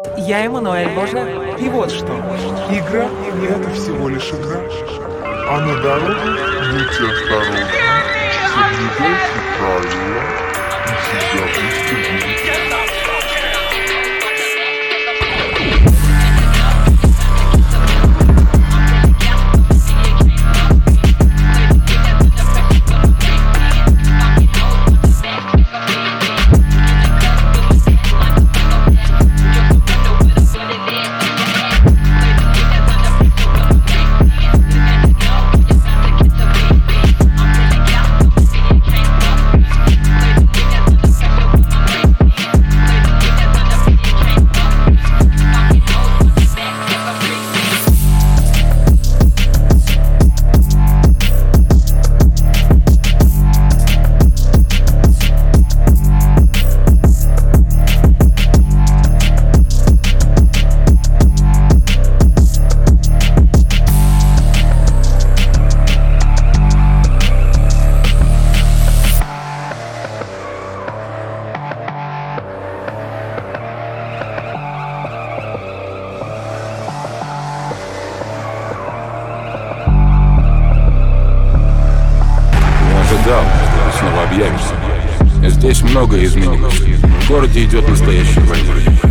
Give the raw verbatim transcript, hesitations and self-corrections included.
Я Эммануэль Боже, и вот что. Игра — это всего лишь игра. А на дороге будьте осторожны, соблюдайте правила, и всегда пристегнитесь. Ожидал, что ты снова объявишься. Здесь многое изменилось. В городе идет настоящая война.